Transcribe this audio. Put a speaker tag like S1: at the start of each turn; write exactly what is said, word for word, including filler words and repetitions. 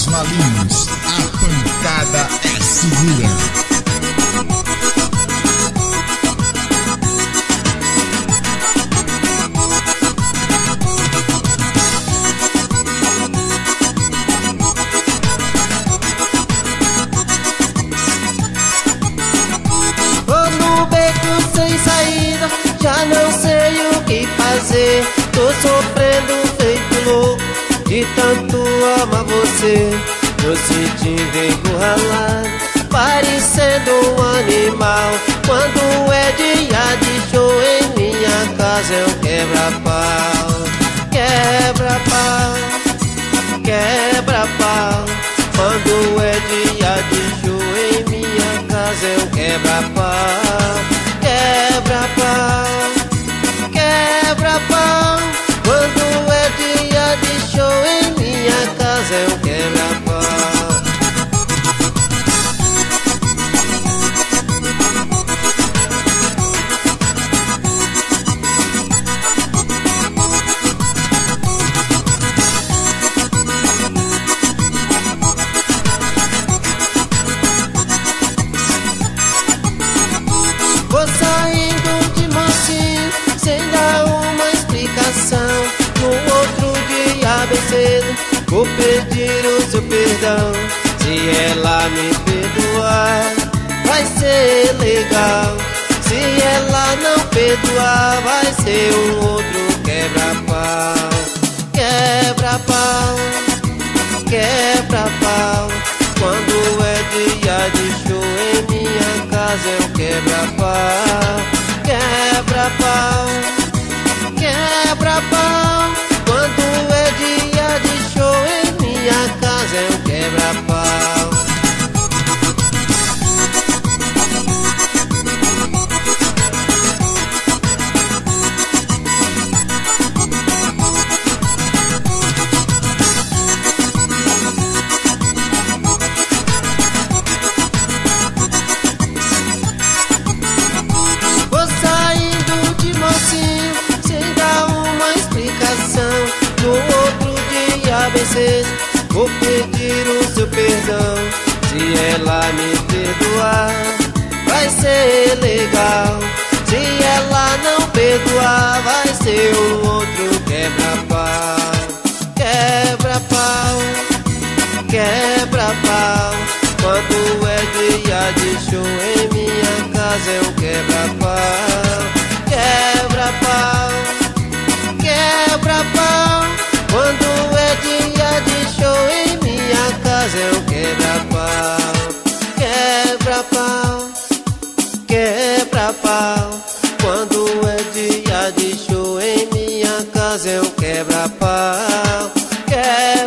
S1: Malins, a pancada é segura.
S2: Já não sei o que fazer, tô sofrendo feito louco de tanto amar você. Tô sentindo encurralado, parecendo um animal. Quando é dia de show em minha casa eu quebra-pau, quebra-pau, quebra-pau. Quando é dia de show em minha casa eu quebra-pau, quebra-pau, quebra-pau. Quando é dia de show em minha casa eu quebra-pau. Vou saindo de mansinho, sem dar uma explicação. No outro dia bem cedo, vou pedir o seu perdão. Se ela me perdoar, vai ser legal. Se ela não perdoar, vai ser um outro quebra-pau, quebra-pau, quebra-pau. Quando é dia de show em minha casa eu quebra-pau, quebra-pau, quebra-pau. Quando é dia de show em minha casa eu quebra-pau. Sem dar uma explicação, no outro dia bem cedo, vou pedir o seu perdão. Se ela me perdoar, vai ser legal. Se ela não perdoar, vai ser o outro quebra-pau, quebra-pau, quebra-pau. Quando é dia de show em minha casa eu quebra-pau, quebra-pau, quebra-pau. Quando é dia de show em minha casa eu quebra-pau, quebra-pau, quebra-pau. Quando é dia de show em minha casa eu quebra-pau, quebra-pau.